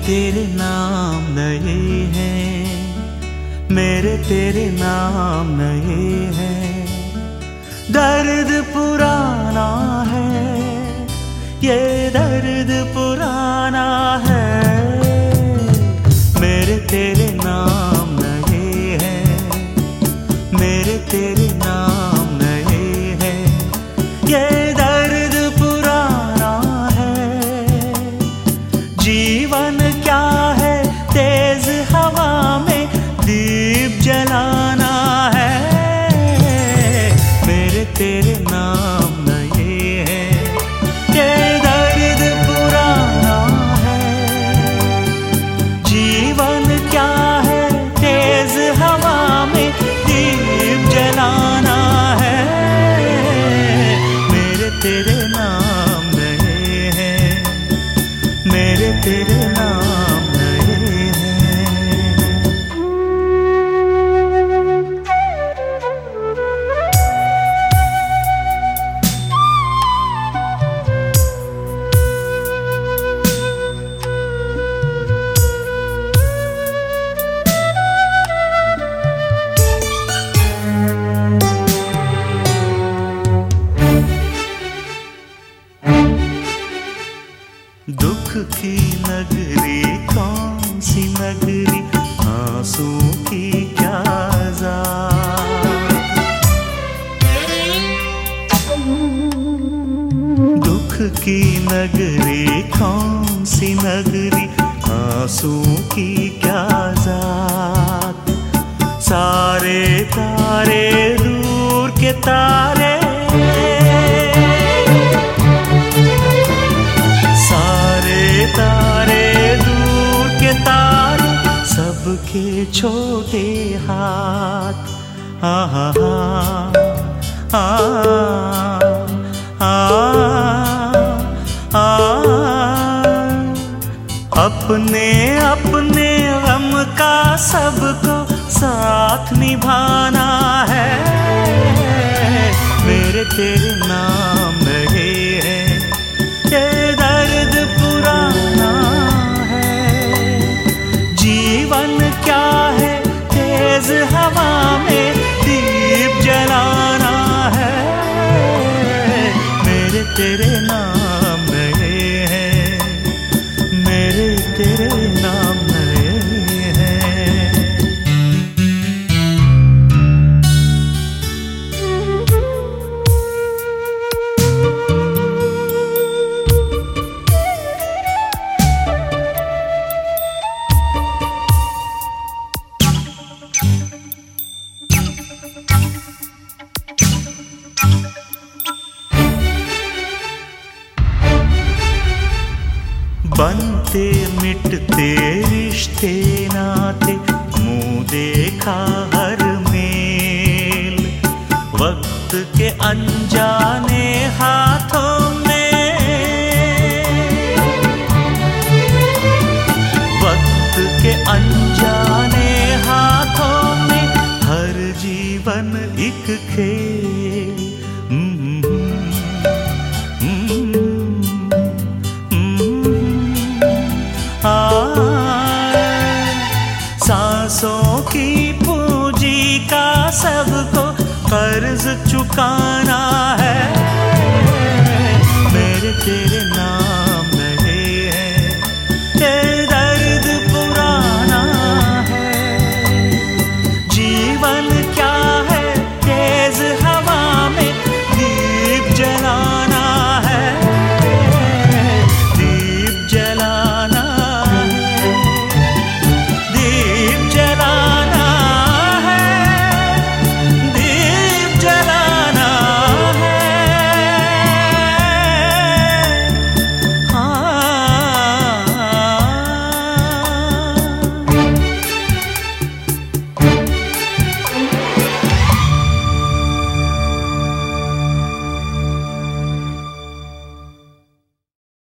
तेरे नाम नए हैं, मेरे तेरे नाम नए हैं। दर्द पुराना है, ये दर्द पुराना है। मेरे तेरे नाम नए हैं, मेरे तेरे नाम नए हैं। ये दर्द पुराना है। जीवन क्या है, तेज हवा में दीप जलाना है। मेरे तेरे नाम नए हैं, ये दर्द पुराना है। जीवन क्या है, तेज हवा में दीप जलाना है। मेरे तेरे नाम नए हैं, मेरे तेरे नाम नए हैं। दुख की नगरी कौन सी नगरी, आंसू की क्या ज़ात। दुख की नगरी कौन सी नगरी, आंसू की क्या ज़ात। सारे तारे दूर के तारे, तारे दूर के तारे, सबके छोटे हाथ। हा हा हा अपने अपने गम का सबको साथ निभाना है। मेरे तेरे नाम नए हैं, ये दर्द पुराना है। जीवन क्या है, तेज हवा में दीप जलाना है। मेरे तेरे नाम नए हैं, मेरे तेरे नाम नए हैं। बनते मिटते रिश्ते नाते, मुंह देखा हर मेल। वक्त के अनजाने हाथों में, वक्त के अनजाने हाथों में, हर जीवन एक खेल। सांसों की पूंजी का सबको कर्ज चुकाना है। मेरे तेरे नाम